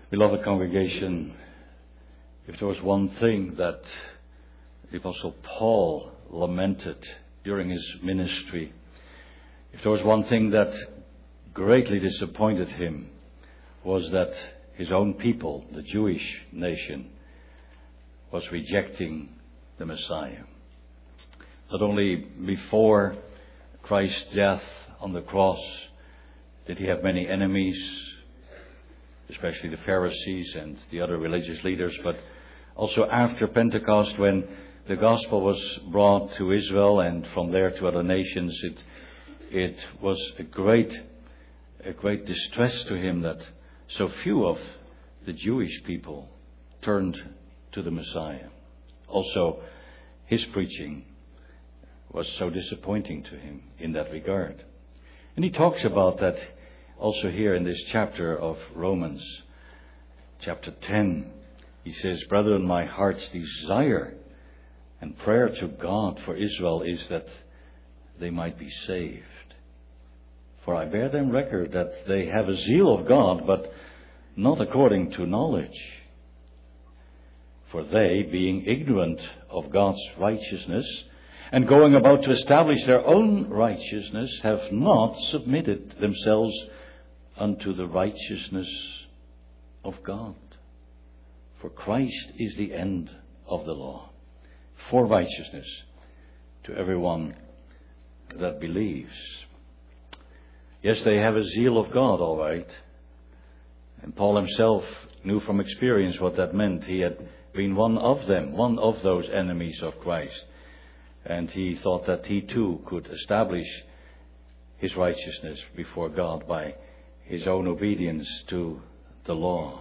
Beloved congregation, if there was one thing that the Apostle Paul lamented during his ministry, if there was one thing that greatly disappointed him, was that his own people, the Jewish nation, was rejecting the Messiah. Not only before Christ's death on the cross did he have many enemies, especially the Pharisees and the other religious leaders, but also after Pentecost, when the gospel was brought to Israel and from there to other nations, it was a great distress to him that so few of the Jewish people turned to the Messiah. Also, his preaching was so disappointing to him in that regard. And he talks about that also here in this chapter of Romans, chapter 10. He says, "Brethren, my heart's desire and prayer to God for Israel is that they might be saved. For I bear them record that they have a zeal of God, but not according to knowledge. For they, being ignorant of God's righteousness, and going about to establish their own righteousness, have not submitted themselves unto the righteousness of God. For Christ is the end of the law, for righteousness to everyone that believes." Yes, they have a zeal of God, all right. And Paul himself knew from experience what that meant. He had been one of them, one of those enemies of Christ. And he thought that he too could establish his righteousness before God by his own obedience to the law.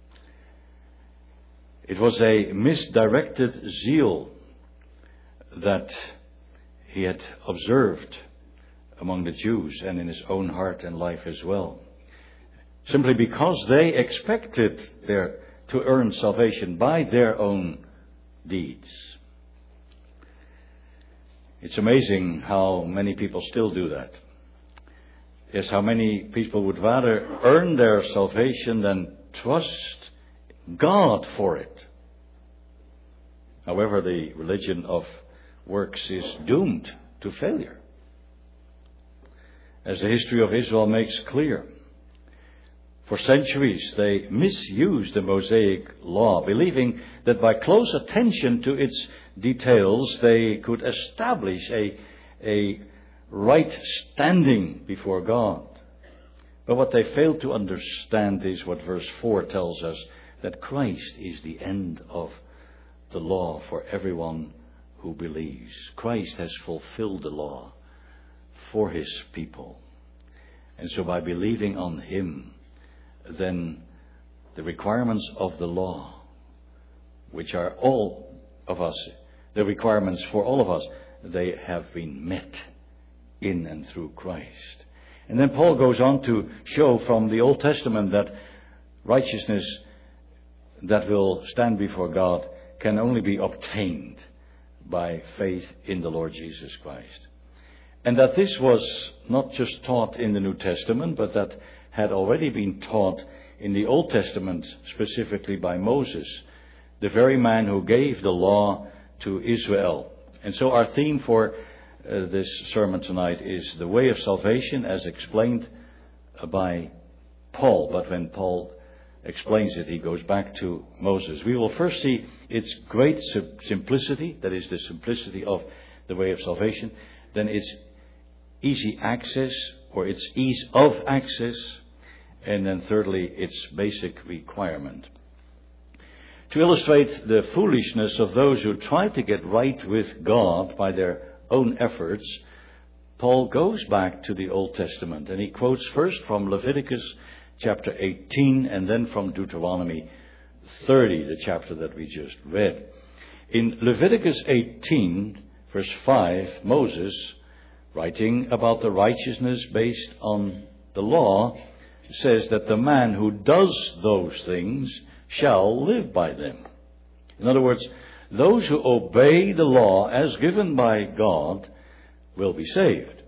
It was a misdirected zeal that he had observed among the Jews and in his own heart and life as well. Simply because they expected to earn salvation by their own deeds. It's amazing how many people still do that. Yes, how many people would rather earn their salvation than trust God for it. However, the religion of works is doomed to failure, as the history of Israel makes clear. For centuries, they misused the Mosaic law, believing that by close attention to its details, they could establish a right standing before God. But what they failed to understand is what verse 4 tells us, that Christ is the end of the law for everyone who believes. Christ has fulfilled the law for his people. And so by believing on him, then the requirements of the law, which are all of us, the requirements for all of us, they have been met in and through Christ. And then Paul goes on to show from the Old Testament that righteousness that will stand before God can only be obtained by faith in the Lord Jesus Christ. And that this was not just taught in the New Testament, but that had already been taught in the Old Testament, specifically by Moses, the very man who gave the law to Israel. And so our theme for this sermon tonight is the way of salvation as explained by Paul. But when Paul explains it, he goes back to Moses. We will first see its great simplicity, that is the simplicity of the way of salvation, then its easy access or its ease of access, and then thirdly, its basic requirement. To illustrate the foolishness of those who try to get right with God by their own efforts, Paul goes back to the Old Testament, and he quotes first from Leviticus chapter 18 and then from Deuteronomy 30, the chapter that we just read. In Leviticus 18, verse 5, Moses, writing about the righteousness based on the law, says that the man who does those things shall live by them. In other words, those who obey the law as given by God will be saved.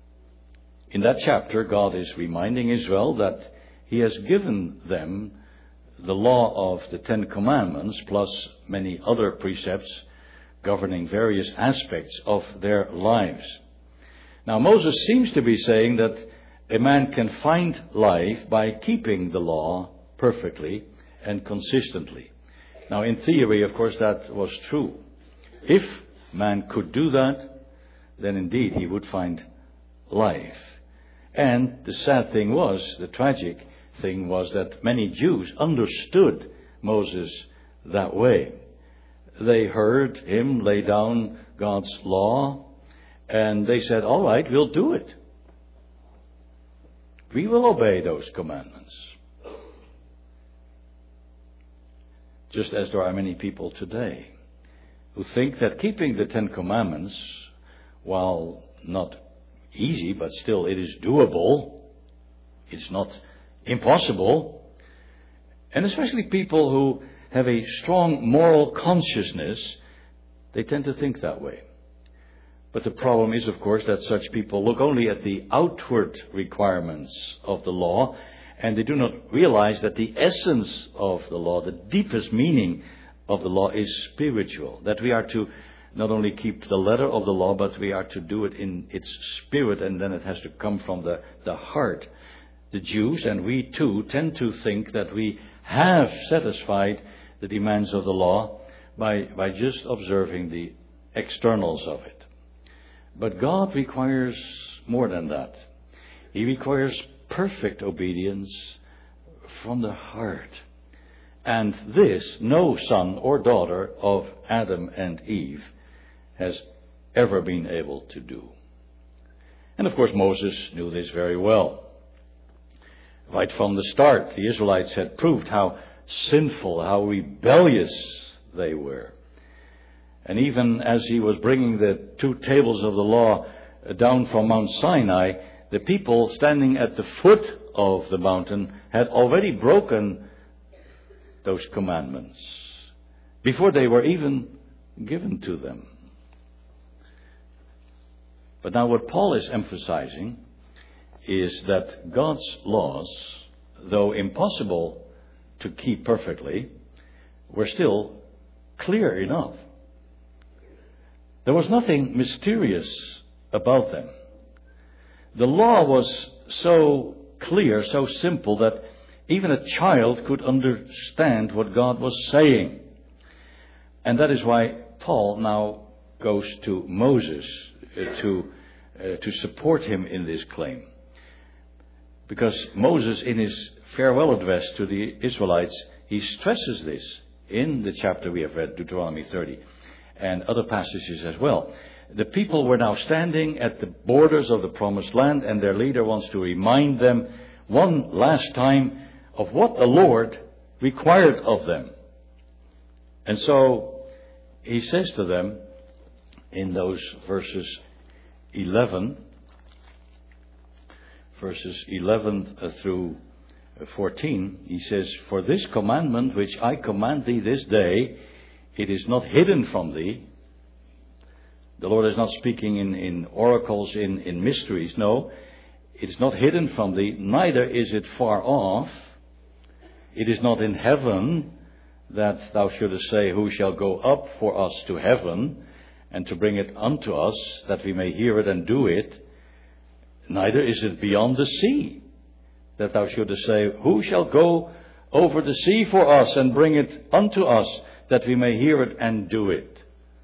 In that chapter, God is reminding Israel that he has given them the law of the Ten Commandments, plus many other precepts governing various aspects of their lives. Now, Moses seems to be saying that a man can find life by keeping the law perfectly and consistently. Now, in theory, of course, that was true. If man could do that, then indeed he would find life. And the sad thing was, the tragic thing was, that many Jews understood Moses that way. They heard him lay down God's law, and they said, all right, we'll do it. We will obey those commandments. Just as there are many people today who think that keeping the Ten Commandments, while not easy, but still it is doable, it's not impossible, and especially people who have a strong moral consciousness, they tend to think that way. But the problem is, of course, that such people look only at the outward requirements of the law, and they do not realize that the essence of the law, the deepest meaning of the law, is spiritual. That we are to not only keep the letter of the law, but we are to do it in its spirit, and then it has to come from the heart. The Jews, and we too, tend to think that we have satisfied the demands of the law by just observing the externals of it. But God requires more than that. He requires perfect obedience from the heart. And this no son or daughter of Adam and Eve has ever been able to do. And of course Moses knew this very well. Right from the start, the Israelites had proved how sinful, how rebellious they were. And even as he was bringing the 2 tables of the law down from Mount Sinai, the people standing at the foot of the mountain had already broken those commandments before they were even given to them. But now what Paul is emphasizing is that God's laws, though impossible to keep perfectly, were still clear enough. There was nothing mysterious about them. The law was so clear, so simple, that even a child could understand what God was saying. And that is why Paul now goes to Moses to support him in this claim. Because Moses, in his farewell address to the Israelites, he stresses this in the chapter we have read, Deuteronomy 30. And other passages as well. The people were now standing at the borders of the promised land, and their leader wants to remind them one last time of what the Lord required of them. And so he says to them in those verses 11 through 14, he says, "For this commandment which I command thee this day, it is not hidden from thee." The Lord is not speaking in oracles, in mysteries. No, it is not hidden from thee, neither is it far off. It is not in heaven, that thou shouldest say, who shall go up for us to heaven, and to bring it unto us, that we may hear it and do it. Neither is it beyond the sea, that thou shouldest say, who shall go over the sea for us, and bring it unto us, that we may hear it and do it.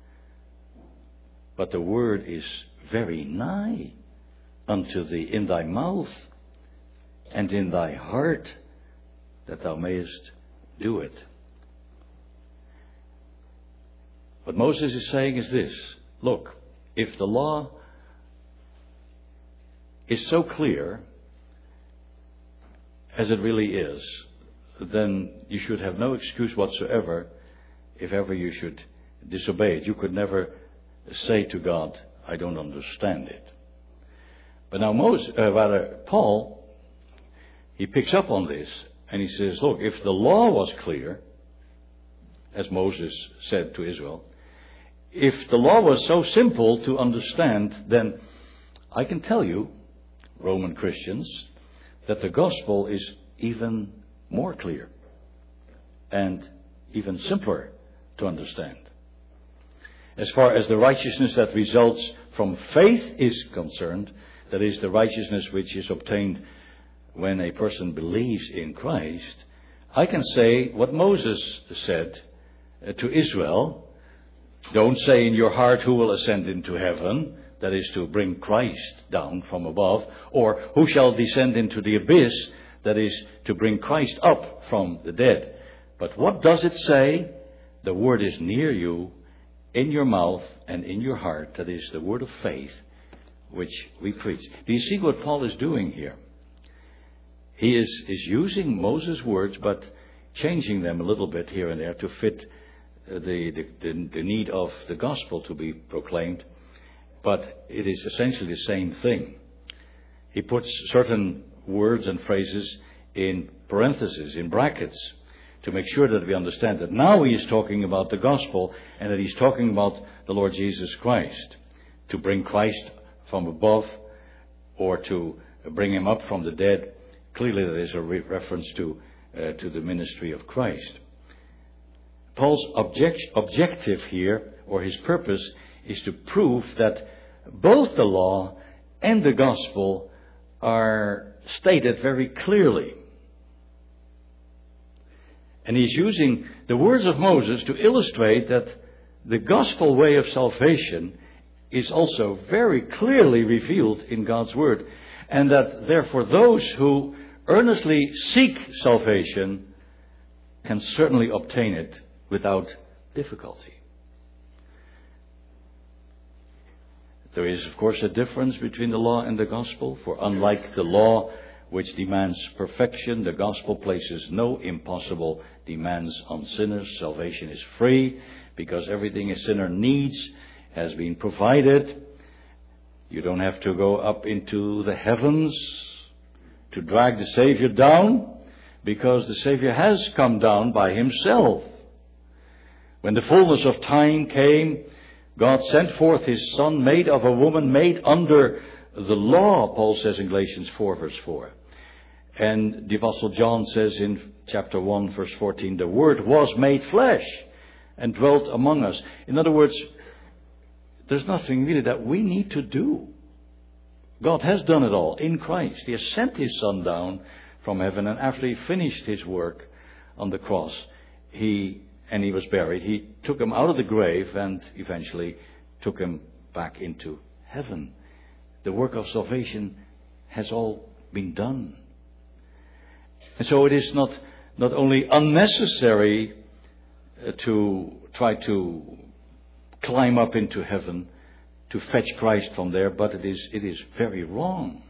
But the word is very nigh unto thee, in thy mouth and in thy heart, that thou mayest do it. What Moses is saying is this: look, if the law is so clear as it really is, then you should have no excuse whatsoever if ever you should disobey it. You could never say to God, I don't understand it. But now Paul, he picks up on this, and he says, look, if the law was clear, as Moses said to Israel, if the law was so simple to understand, then I can tell you, Roman Christians, that the gospel is even more clear. and even simpler to understand. As far as the righteousness that results from faith is concerned, that is, the righteousness which is obtained when a person believes in Christ, I can say what Moses said to Israel. Don't say in your heart, who will ascend into heaven, that is to bring Christ down from above, or who shall descend into the abyss, that is to bring Christ up from the dead. But what does it say? The word is near you, in your mouth and in your heart, that is the word of faith which we preach. Do you see what Paul is doing here? He is using Moses' words, but changing them a little bit here and there to fit the need of the gospel to be proclaimed. But it is essentially the same thing. He puts certain words and phrases in parentheses, in brackets, to make sure that we understand that now he is talking about the gospel and that he's talking about the Lord Jesus Christ. To bring Christ from above or to bring him up from the dead. Clearly there is a reference to the ministry of Christ. Paul's objective here, or his purpose, is to prove that both the law and the gospel are stated very clearly. And he's using the words of Moses to illustrate that the gospel way of salvation is also very clearly revealed in God's word. And that therefore those who earnestly seek salvation can certainly obtain it without difficulty. There is, of course, a difference between the law and the gospel, for unlike the law, which demands perfection, the gospel places no impossible demands on sinners. Salvation is free because everything a sinner needs has been provided. You don't have to go up into the heavens to drag the Savior down, because the Savior has come down by himself. When the fullness of time came, God sent forth his Son, made of a woman, made under the law, Paul says in Galatians 4 verse 4. And the Apostle John says in chapter 1 verse 14, the Word was made flesh and dwelt among us. In other words, there's nothing really that we need to do. God has done it all in Christ. He has sent his Son down from heaven, and after he finished his work on the cross, he was buried. He took him out of the grave and eventually took him back into heaven. The work of salvation has all been done. And so it is not only unnecessary to try to climb up into heaven to fetch Christ from there, but it is very wrong.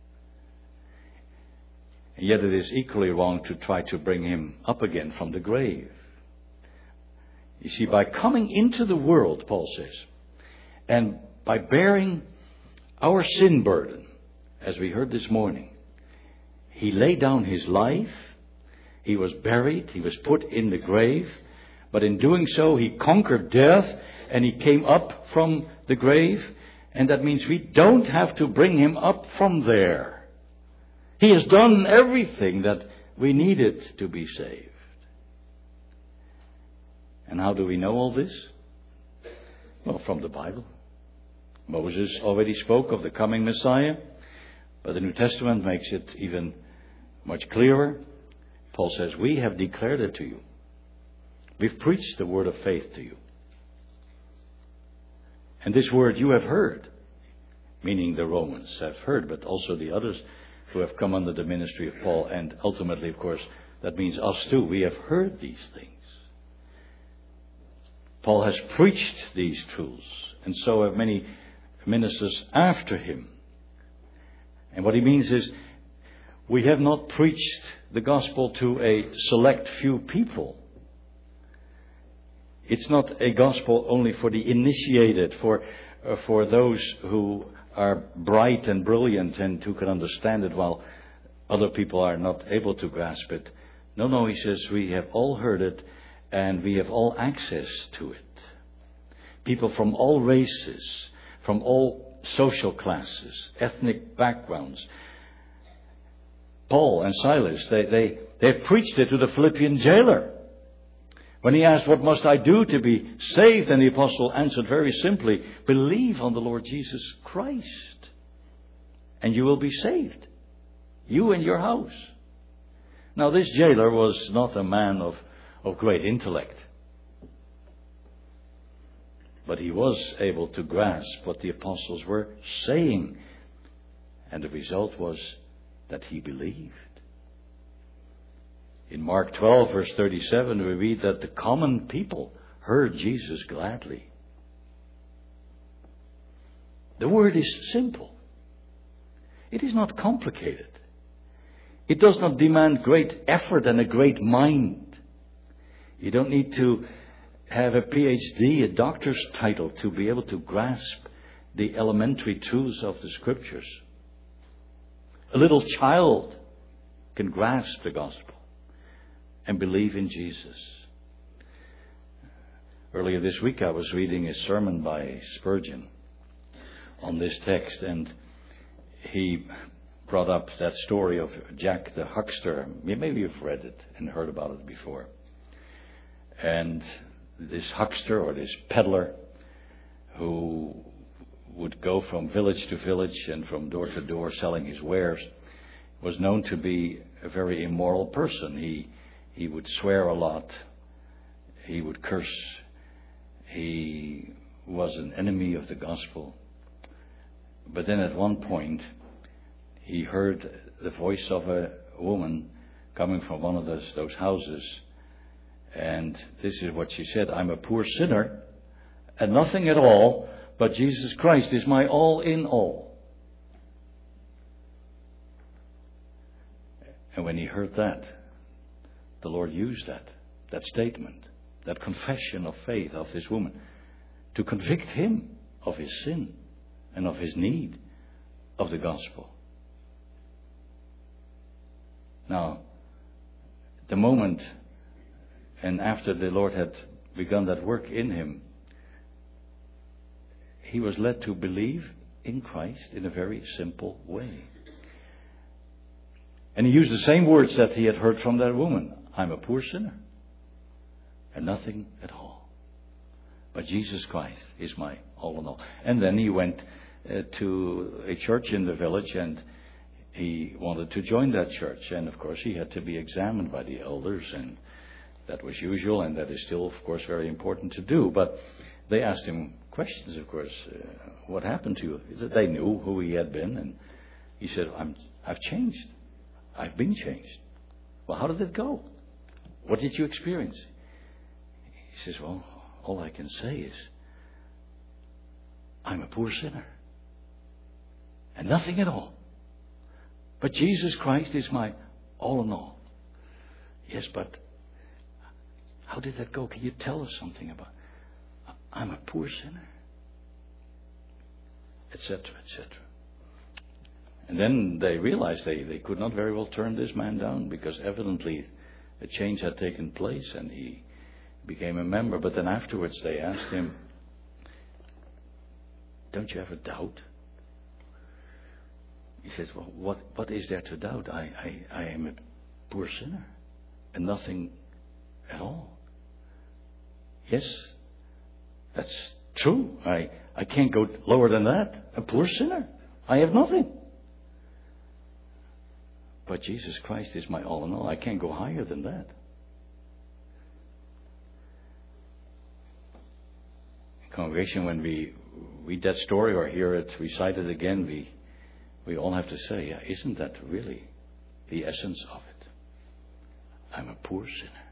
And yet it is equally wrong to try to bring him up again from the grave. You see, by coming into the world, Paul says, and by bearing our sin burden, as we heard this morning, he laid down his life, he was buried, he was put in the grave, but in doing so he conquered death and he came up from the grave, and that means we don't have to bring him up from there. He has done everything that we needed to be saved. And how do we know all this? Well, from the Bible. Moses already spoke of the coming Messiah, but the New Testament makes it even much clearer. Paul says, we have declared it to you. We've preached the word of faith to you. And this word you have heard, meaning the Romans have heard, but also the others who have come under the ministry of Paul, and ultimately, of course, that means us too. We have heard these things. Paul has preached these truths, and so have many ministers after him. And what he means is, we have not preached the gospel to a select few people. It's not a gospel only for the initiated, for those who are bright and brilliant and who can understand it while other people are not able to grasp it. No, he says we have all heard it and we have all access to it. People from all races, from all social classes, ethnic backgrounds. Paul and Silas, they preached it to the Philippian jailer. When he asked, what must I do to be saved? And the apostle answered very simply, believe on the Lord Jesus Christ, and you will be saved, you and your house. Now, this jailer was not a man of great intellect, but he was able to grasp what the apostles were saying, and the result was that he believed. In Mark 12, verse 37, we read that the common people heard Jesus gladly. The word is simple. It is not complicated. It does not demand great effort and a great mind. You don't need to have a PhD, a doctor's title, to be able to grasp the elementary truths of the Scriptures. A little child can grasp the gospel and believe in Jesus. Earlier this week I was reading a sermon by Spurgeon on this text, and he brought up that story of Jack the huckster. Maybe you've read it and heard about it before. And this huckster, or this peddler, who would go from village to village and from door to door selling his wares, was known to be a very immoral person. He would swear a lot. He would curse. He was an enemy of the gospel. But then at one point, he heard the voice of a woman coming from one of those houses. And this is what she said: I'm a poor sinner and nothing at all, but Jesus Christ is my all in all. And when he heard that, the Lord used that statement, that confession of faith of this woman, to convict him of his sin and of his need of the gospel. Now, the moment, and after the Lord had begun that work in him, he was led to believe in Christ in a very simple way. And he used the same words that he had heard from that woman. I'm a poor sinner and nothing at all, but Jesus Christ is my all in all. And then he went to a church in the village, and he wanted to join that church. And of course he had to be examined by the elders, and that was usual, and that is still, of course, very important to do. But they asked him questions, of course. What happened to you? They knew who he had been, and he said, I've changed. I've been changed. Well, how did it go? What did you experience? He says, well, all I can say is, I'm a poor sinner and nothing at all, but Jesus Christ is my all in all. Yes, but how did that go? Can you tell us something about it? I'm a poor sinner, etc., etc. And then they realized they could not very well turn this man down, because evidently a change had taken place and he became a member. But then afterwards they asked him, don't you ever doubt? He says, well, what is there to doubt? I am a poor sinner and nothing at all. Yes, that's true. I can't go lower than that. A poor sinner. I have nothing. But Jesus Christ is my all in all. I can't go higher than that. Congregation, when we read that story or hear it recited again, we all have to say, yeah, isn't that really the essence of it? I'm a poor sinner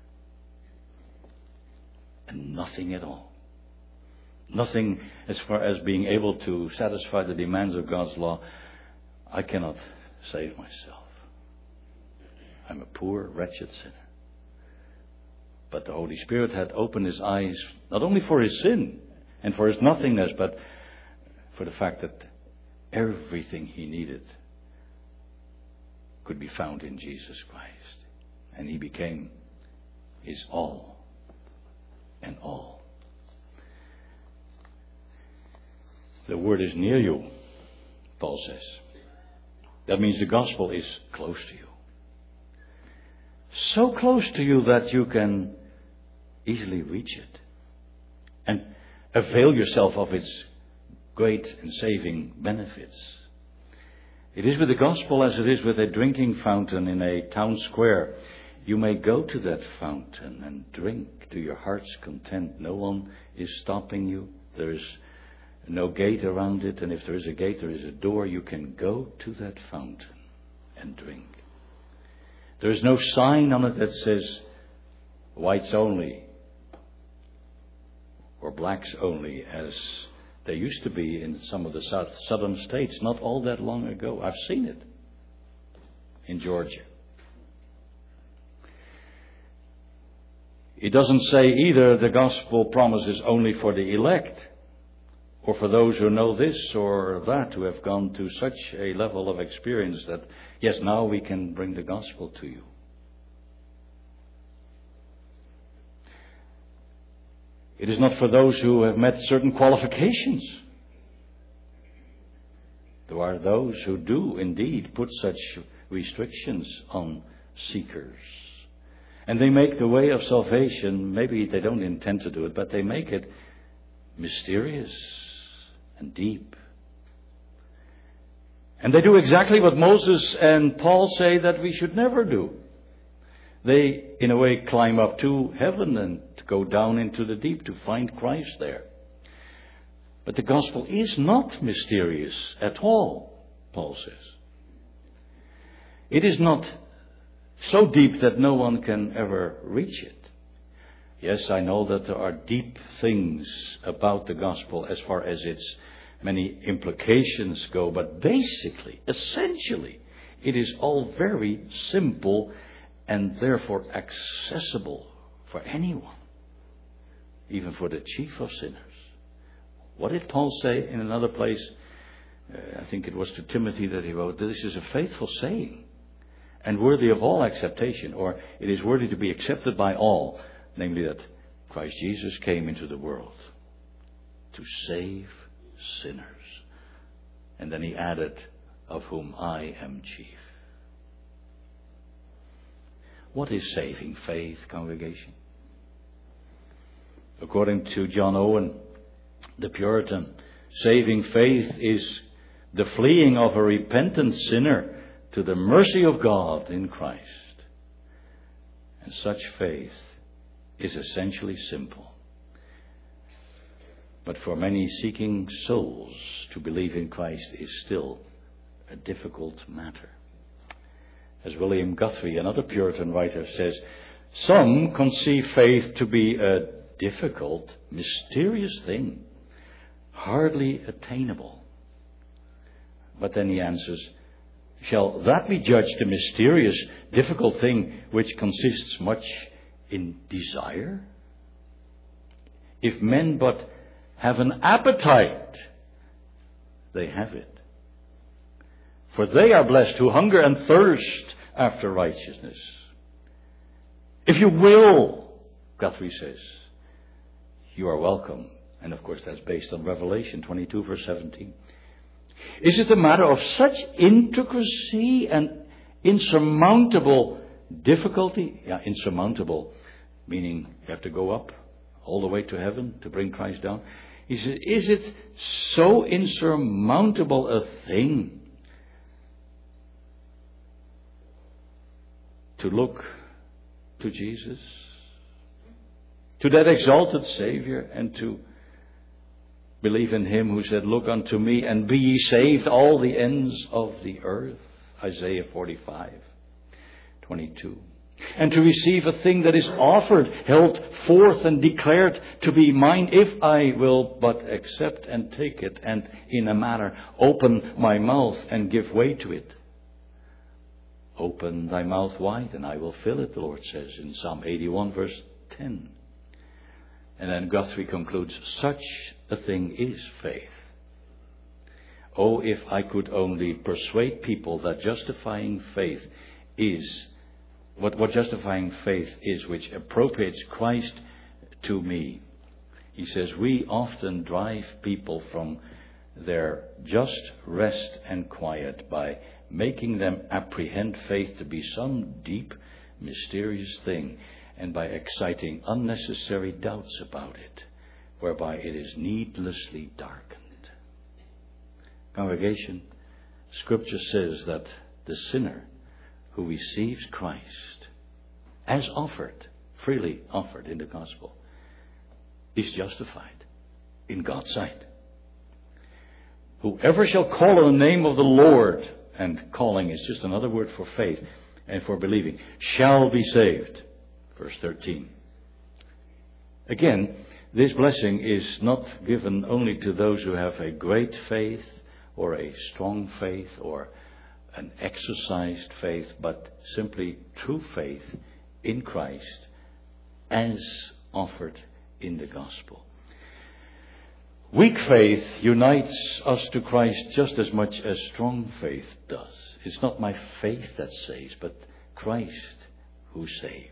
and nothing at all. Nothing as far as being able to satisfy the demands of God's law. I cannot save myself. I'm a poor, wretched sinner. But the Holy Spirit had opened his eyes, not only for his sin and for his nothingness, but for the fact that everything he needed could be found in Jesus Christ. And he became his all and all. The word is near you, Paul says. That means the gospel is close to you. So close to you that you can easily reach it and avail yourself of its great and saving benefits. It is with the gospel as it is with a drinking fountain in a town square. You may go to that fountain and drink to your heart's content. No one is stopping you. There is no gate around it, and if there is a gate, there is a door. You can go to that fountain and drink. There is no sign on it that says whites only or blacks only, as there used to be in some of the southern states not all that long ago. I've seen it in Georgia. It doesn't say either the gospel promises only for the elect, or for those who know this or that, who have gone to such a level of experience that, yes, now we can bring the gospel to you. It is not for those who have met certain qualifications. There are those who do indeed put such restrictions on seekers. And they make the way of salvation, maybe they don't intend to do it, but they make it mysterious and deep. And they do exactly what Moses and Paul say that we should never do. They, in a way, climb up to heaven and go down into the deep to find Christ there. But the gospel is not mysterious at all, Paul says. It is not so deep that no one can ever reach it. Yes, I know that there are deep things about the gospel as far as its many implications go, but basically, essentially, it is all very simple and therefore accessible for anyone, even for the chief of sinners. What did Paul say in another place? I think it was to Timothy that he wrote, "This is a faithful saying and worthy of all acceptation," or it is worthy to be accepted by all, namely that Christ Jesus came into the world to save sinners. And then he added, "of whom I am chief." What is saving faith, congregation? According to John Owen, the Puritan, saving faith is the fleeing of a repentant sinner to the mercy of God in Christ. And such faith is essentially simple. But for many seeking souls, to believe in Christ is still a difficult matter. As William Guthrie, another Puritan writer, says, some conceive faith to be a difficult, mysterious thing, hardly attainable. But then he answers, shall that be judged a mysterious, difficult thing which consists much in desire? If men but have an appetite, they have it. For they are blessed who hunger and thirst after righteousness. If you will, Guthrie says, you are welcome. And of course that's based on Revelation 22 verse 17. Is it a matter of such intricacy and insurmountable difficulty? Yeah, insurmountable, meaning you have to go up all the way to heaven to bring Christ down. He says, is it so insurmountable a thing to look to Jesus, to that exalted Savior, and to believe in Him who said, look unto me and be ye saved all the ends of the earth, Isaiah 45:22. And to receive a thing that is offered, held forth and declared to be mine, if I will but accept and take it, and in a manner open my mouth and give way to it. Open thy mouth wide and I will fill it, the Lord says in Psalm 81 verse 10. And then Guthrie concludes, such a thing is faith. Oh, if I could only persuade people that justifying faith is what justifying faith is, which appropriates Christ to me. He says, we often drive people from their just rest and quiet by making them apprehend faith to be some deep, mysterious thing. and by exciting unnecessary doubts about it, whereby it is needlessly darkened. Congregation, Scripture says that the sinner who receives Christ as offered, freely offered in the gospel, is justified in God's sight. Whoever shall call on the name of the Lord, and calling is just another word for faith and for believing, shall be saved. Verse 13. Again, this blessing is not given only to those who have a great faith or a strong faith or an exercised faith, but simply true faith in Christ as offered in the gospel. Weak faith unites us to Christ just as much as strong faith does. It's not my faith that saves, but Christ who saves.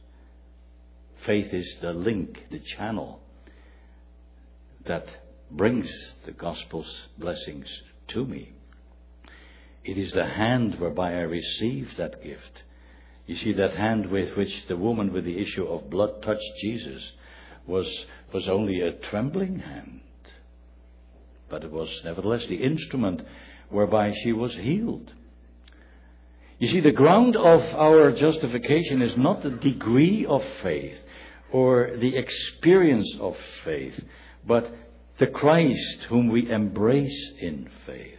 Faith is the link, the channel that brings the gospel's blessings to me. It is the hand whereby I receive that gift. You see, that hand with which the woman with the issue of blood touched Jesus was only a trembling hand. But it was nevertheless the instrument whereby she was healed. You see, the ground of our justification is not the degree of faith or the experience of faith, but the Christ whom we embrace in faith.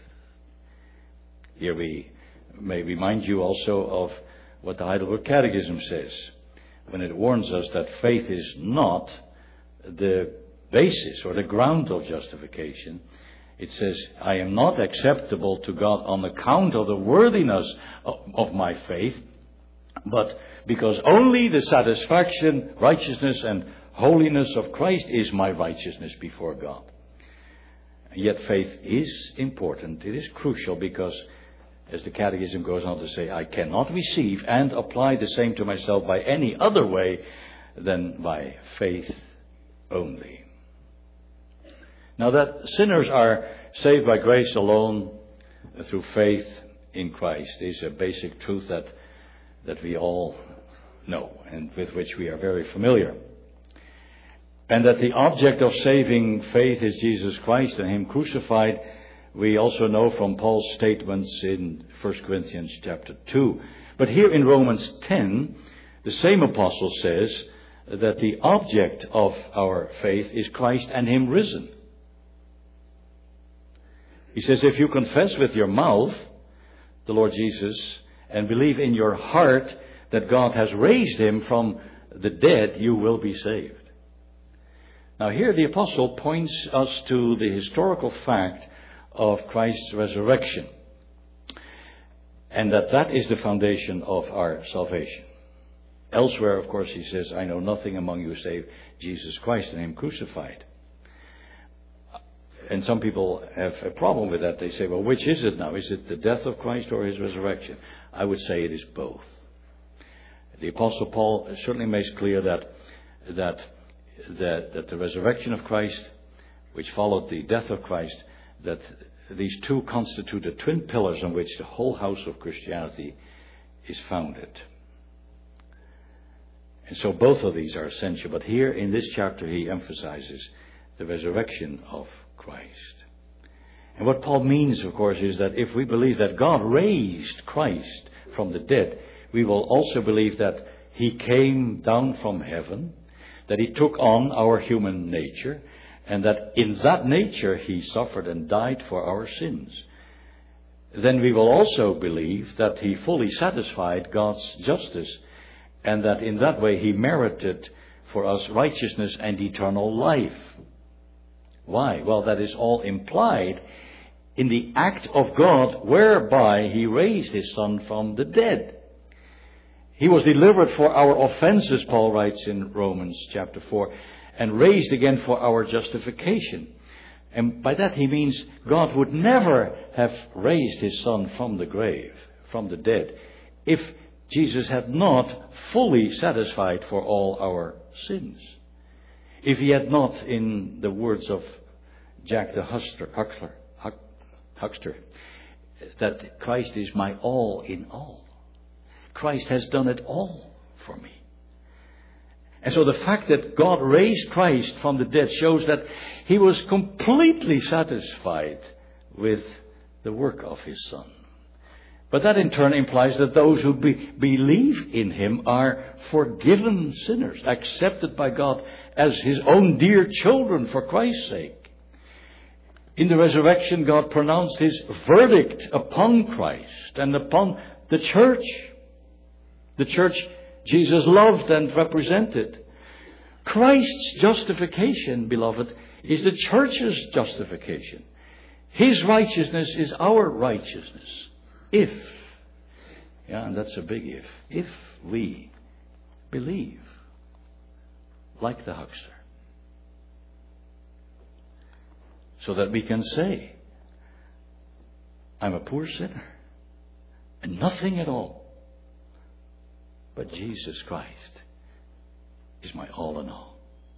Here we may remind you also of what the Heidelberg Catechism says when it warns us that faith is not the basis or the ground of justification. It says, I am not acceptable to God on account of the worthiness of my faith, but because only the satisfaction, righteousness, and holiness of Christ is my righteousness before God. And yet faith is important. It is crucial because, as the Catechism goes on to say, I cannot receive and apply the same to myself by any other way than by faith only. Now that sinners are saved by grace alone through faith in Christ is a basic truth that we all know and with which we are very familiar. And that the object of saving faith is Jesus Christ and Him crucified, we also know from Paul's statements in 1 Corinthians chapter 2. But here in Romans 10, the same apostle says that the object of our faith is Christ and Him risen. He says, if you confess with your mouth the Lord Jesus and believe in your heart that God has raised Him from the dead, you will be saved. Now here the apostle points us to the historical fact of Christ's resurrection, and that is the foundation of our salvation. Elsewhere, of course, he says, I know nothing among you save Jesus Christ and Him crucified. And some people have a problem with that. They say, well, which is it now? Is it the death of Christ or His resurrection? I would say it is both. The Apostle Paul certainly makes clear that the resurrection of Christ, which followed the death of Christ, that these two constitute the twin pillars on which the whole house of Christianity is founded. And so both of these are essential. But here in this chapter he emphasizes the resurrection of Christ. And what Paul means, of course, is that if we believe that God raised Christ from the dead, we will also believe that He came down from heaven, that He took on our human nature, and that in that nature He suffered and died for our sins. Then we will also believe that He fully satisfied God's justice, and that in that way He merited for us righteousness and eternal life. Why? Well, that is all implied in the act of God whereby He raised His Son from the dead. He was delivered for our offenses, Paul writes in Romans chapter 4, and raised again for our justification. And by that he means God would never have raised His Son from the grave, from the dead, if Jesus had not fully satisfied for all our sins. If He had not, in the words of Jack the Huckster, that Christ is my all in all. Christ has done it all for me. And so the fact that God raised Christ from the dead shows that he was completely satisfied with the work of his Son. But that in turn implies that those who believe in him are forgiven sinners, accepted by God as his own dear children for Christ's sake. In the resurrection, God pronounced his verdict upon Christ and upon the church. The church Jesus loved and represented. Christ's justification, beloved, is the church's justification. His righteousness is our righteousness. And that's a big if we believe, like the huckster. So that we can say, I'm a poor sinner, and nothing at all, but Jesus Christ is my all in all.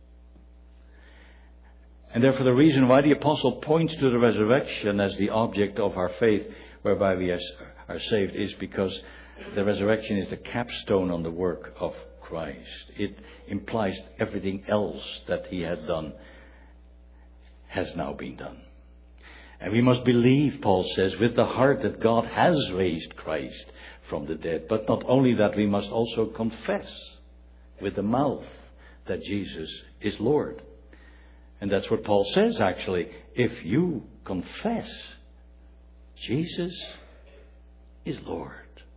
And therefore the reason why the apostle points to the resurrection as the object of our faith, whereby we are saved, is because the resurrection is the capstone on the work of Christ. It implies everything else that he had done has now been done. And we must believe, Paul says, with the heart that God has raised Christ from the dead. But not only that, we must also confess with the mouth that Jesus is Lord. And that's what Paul says, actually. If you confess Jesus is Lord.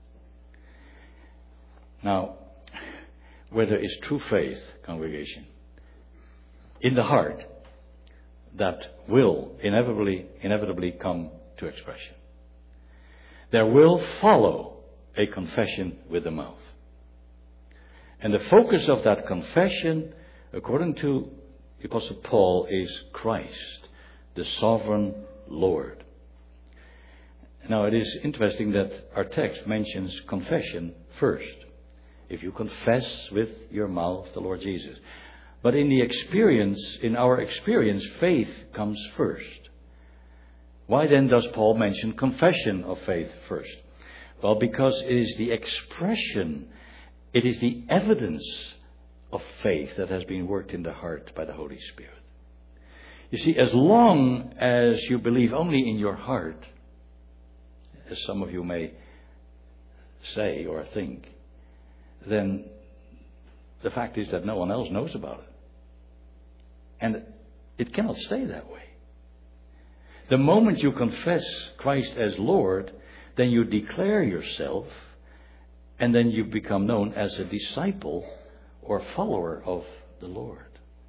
Now, where there is true faith, congregation, in the heart, that will inevitably come to expression. There will follow a confession with the mouth. And the focus of that confession, according to the Apostle Paul, is Christ, the sovereign Lord. Now, it is interesting that our text mentions confession first. If you confess with your mouth the Lord Jesus. But in our experience, faith comes first. Why then does Paul mention confession of faith first? Well, because it is the expression, it is the evidence of faith that has been worked in the heart by the Holy Spirit. You see, as long as you believe only in your heart, as some of you may say or think, then the fact is that no one else knows about it. And it cannot stay that way. The moment you confess Christ as Lord, then you declare yourself, and then you become known as a disciple or follower of the Lord.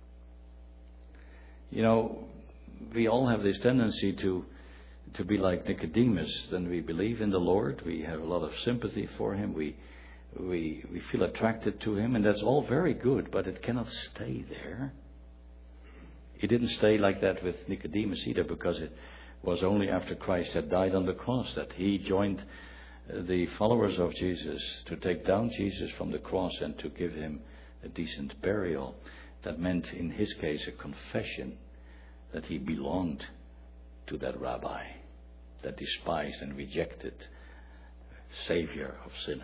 You know, we all have this tendency to be like Nicodemus. Then we believe in the Lord. We have a lot of sympathy for him. We feel attracted to him, and that's all very good, but it cannot stay there. It didn't stay like that with Nicodemus either, because it was only after Christ had died on the cross that he joined the followers of Jesus to take down Jesus from the cross and to give him a decent burial. That meant, in his case, a confession that he belonged to that rabbi, that despised and rejected Savior of sinners.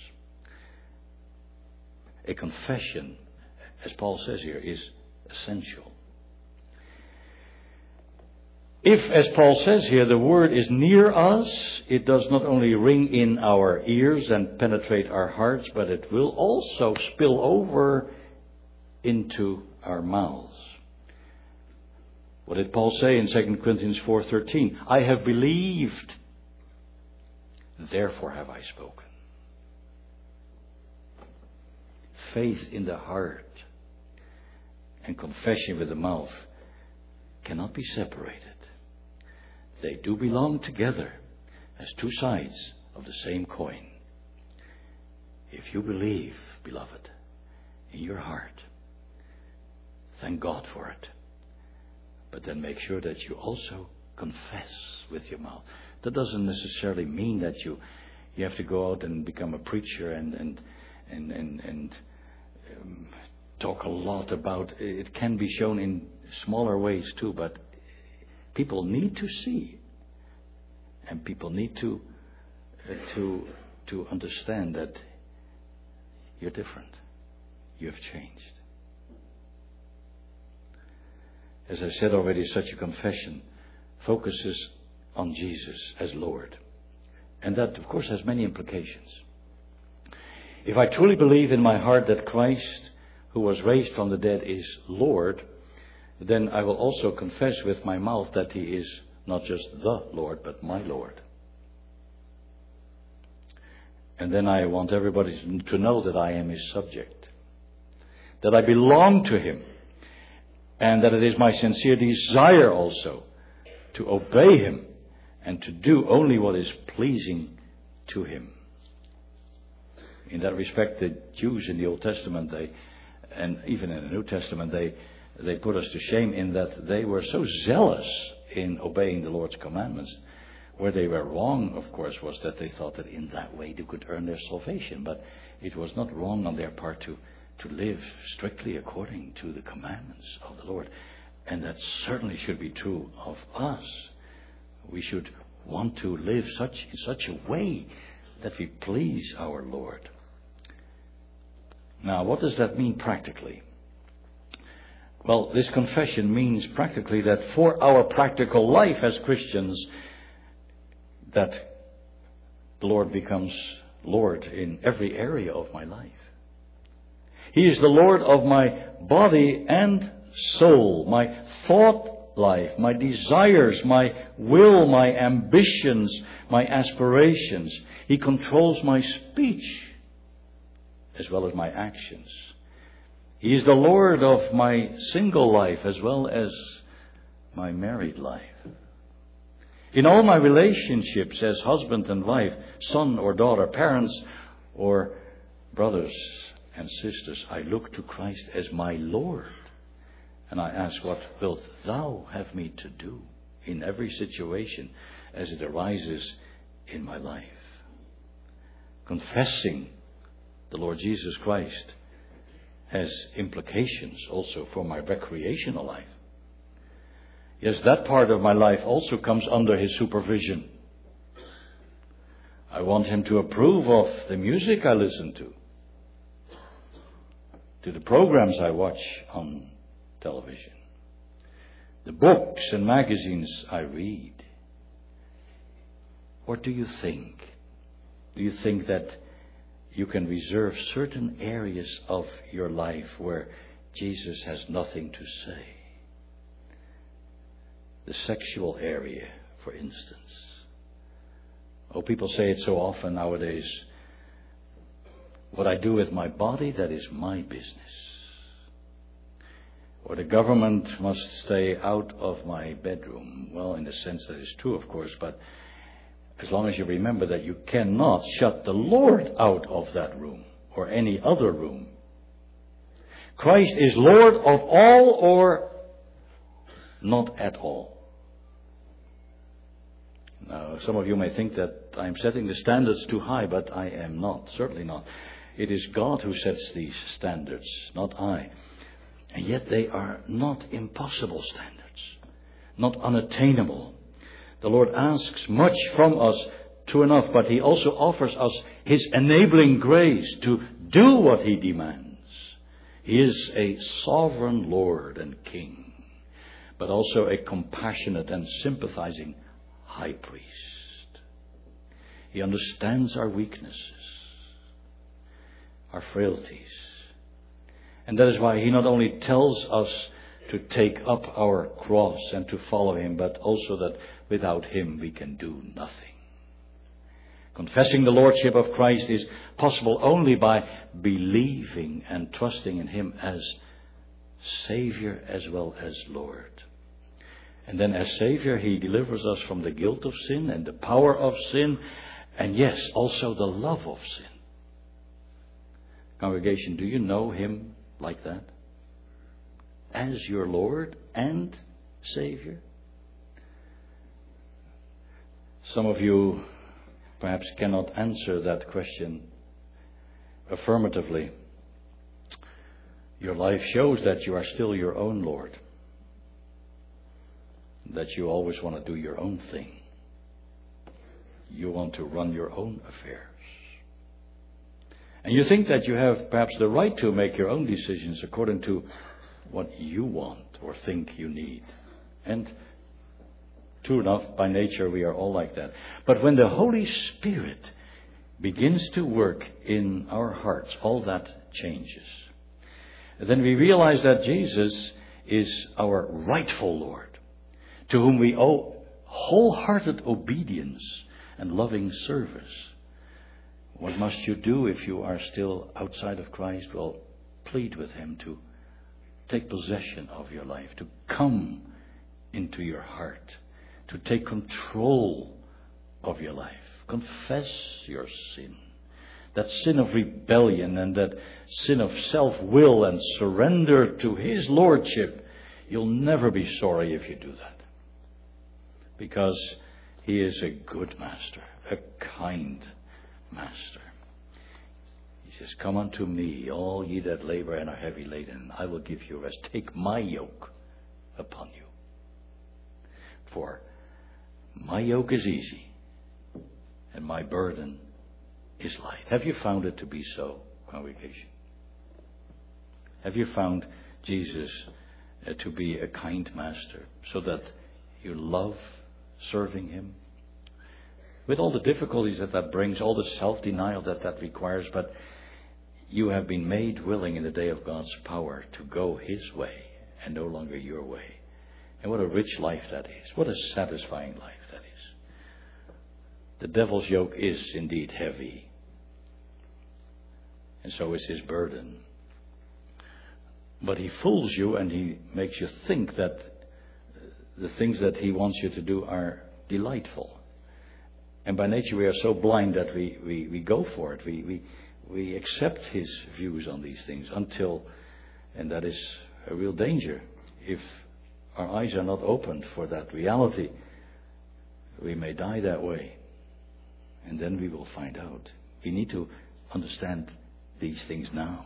A confession, as Paul says here, is essential. If, as Paul says here, the word is near us, it does not only ring in our ears and penetrate our hearts, but it will also spill over into our mouths. What did Paul say in 2 Corinthians 4:13? I have believed, therefore have I spoken. Faith in the heart and confession with the mouth cannot be separated. They do belong together as two sides of the same coin. If you believe, beloved, in your heart, thank God for it. But then make sure that you also confess with your mouth. That doesn't necessarily mean that you have to go out and become a preacher and talk a lot about it. It can be shown in smaller ways too, but people need to see, and people need to understand that you're different. You have changed. As I said already, such a confession focuses on Jesus as Lord. And that, of course, has many implications. If I truly believe in my heart that Christ, who was raised from the dead, is Lord, then I will also confess with my mouth that He is not just the Lord, but my Lord. And then I want everybody to know that I am His subject, that I belong to Him, and that it is my sincere desire also to obey Him and to do only what is pleasing to Him. In that respect, the Jews in the Old Testament, and even in the New Testament, they put us to shame in that they were so zealous in obeying the Lord's commandments. Where they were wrong, of course, was that they thought that in that way they could earn their salvation. But it was not wrong on their part to live strictly according to the commandments of the Lord. And that certainly should be true of us. We should want to live in such a way that we please our Lord. Now, what does that mean practically? Well, this confession means practically that for our practical life as Christians, that the Lord becomes Lord in every area of my life. He is the Lord of my body and soul, my thought life, my desires, my will, my ambitions, my aspirations. He controls my speech as well as my actions. He is the Lord of my single life as well as my married life. In all my relationships as husband and wife, son or daughter, parents or brothers and sisters, I look to Christ as my Lord. And I ask, what wilt thou have me to do in every situation as it arises in my life? Confessing the Lord Jesus Christ has implications also for my recreational life. Yes, that part of my life also comes under His supervision. I want Him to approve of the music I listen to the programs I watch on television, the books and magazines I read. Or do you think? Do you think that you can reserve certain areas of your life where Jesus has nothing to say? The sexual area, for instance. Oh, people say it so often nowadays. What I do with my body, that is my business. Or the government must stay out of my bedroom. Well, in the sense that is true, of course, but as long as you remember that you cannot shut the Lord out of that room or any other room. Christ is Lord of all or not at all. Now, some of you may think that I'm setting the standards too high, but I am not, certainly not. It is God who sets these standards, not I. And yet they are not impossible standards, not unattainable. The Lord asks much from us, true enough, but He also offers us His enabling grace to do what He demands. He is a sovereign Lord and King, but also a compassionate and sympathizing High Priest. He understands our weaknesses, our frailties. And that is why He not only tells us to take up our cross and to follow Him, but also that without Him we can do nothing. Confessing the Lordship of Christ is possible only by believing and trusting in Him as Savior as well as Lord. And then as Savior, He delivers us from the guilt of sin and the power of sin, and yes, also the love of sin. Congregation, do you know Him like that? As your Lord and Savior? Some of you perhaps cannot answer that question affirmatively. Your life shows that you are still your own Lord, that you always want to do your own thing. You want to run your own affairs. And you think that you have perhaps the right to make your own decisions according to what you want or think you need. And true enough, by nature we are all like that. But when the Holy Spirit begins to work in our hearts, all that changes. And then we realize that Jesus is our rightful Lord, to whom we owe wholehearted obedience and loving service. What must you do if you are still outside of Christ? Well, plead with Him to take possession of your life, to come into your heart, to take control of your life. Confess your sin. That sin of rebellion and that sin of self-will, and surrender to His Lordship. You'll never be sorry if you do that. Because He is a good master, a kind master. He says, come unto me, all ye that labor and are heavy laden, and I will give you rest. Take my yoke upon you. For my yoke is easy, and my burden is light. Have you found it to be so, congregation? Have you found Jesus to be a kind master, so that you love serving Him? With all the difficulties that brings, all the self-denial that requires, but you have been made willing in the day of God's power to go His way and no longer your way. And what a rich life that is. What a satisfying life that is. The devil's yoke is indeed heavy. And so is his burden. But he fools you and he makes you think that the things that he wants you to do are delightful. And by nature we are so blind that we go for it. We accept his views on these things until, and that is a real danger, if our eyes are not opened for that reality, we may die that way. And then we will find out. We need to understand these things now.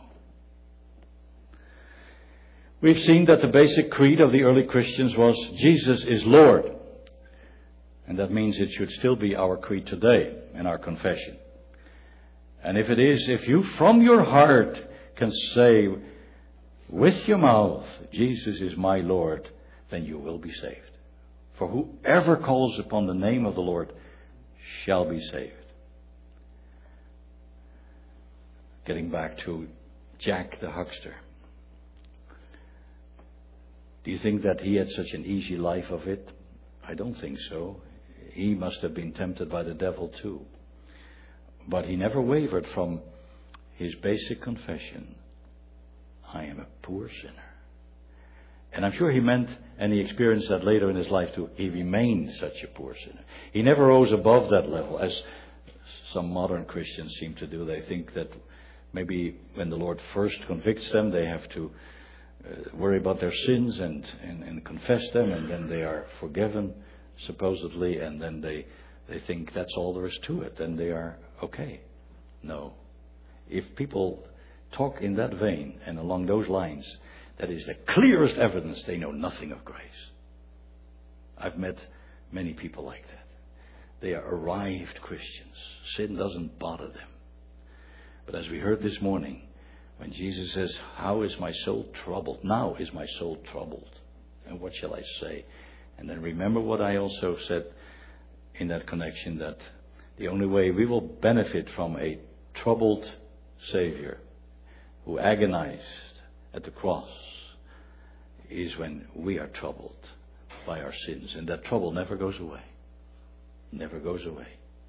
We've seen that the basic creed of the early Christians was Jesus is Lord. And that means it should still be our creed today in our confession. And if it is, if you from your heart can say with your mouth, Jesus is my Lord, then you will be saved. For whoever calls upon the name of the Lord shall be saved. Getting back to Jack the huckster. Do you think that he had such an easy life of it? I don't think so. He must have been tempted by the devil too. But he never wavered from his basic confession. I am a poor sinner. And I'm sure he meant, and he experienced that later in his life too, he remained such a poor sinner. He never rose above that level, as some modern Christians seem to do. They think that maybe when the Lord first convicts them, they have to worry about their sins and confess them, and then they are forgiven, supposedly, and then they think that's all there is to it, and they are okay. No. If people talk in that vein and along those lines, that is the clearest evidence they know nothing of grace. I've met many people like that. They are arrived Christians. Sin doesn't bother them. But as we heard this morning, when Jesus says, how is my soul troubled? Now is my soul troubled. And what shall I say? And then remember what I also said in that connection, that the only way we will benefit from a troubled Savior who agonized at the cross is when we are troubled by our sins. And that trouble never goes away. Never goes away.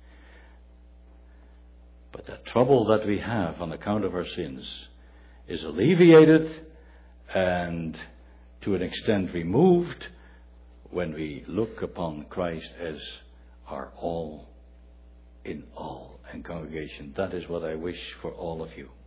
But that trouble that we have on account of our sins is alleviated and to an extent removed when we look upon Christ as our all in all. And congregation, that is what I wish for all of you.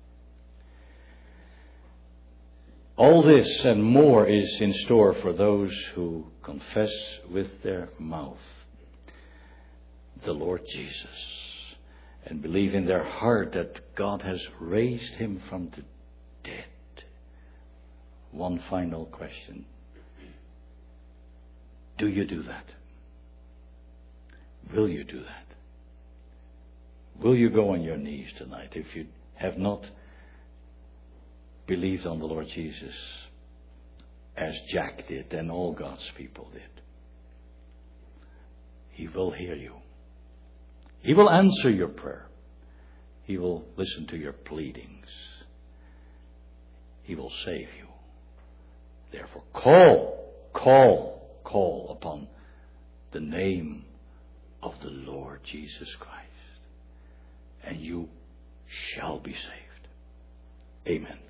All this and more is in store for those who confess with their mouth the Lord Jesus and believe in their heart that God has raised him from the dead. One final question. Do you do that? Will you do that? Will you go on your knees tonight if you have not believed on the Lord Jesus as Jack did and all God's people did. He will hear you. He will answer your prayer. He will listen to your pleadings. He will save you. Therefore, call upon the name of the Lord Jesus Christ, and you shall be saved. Amen.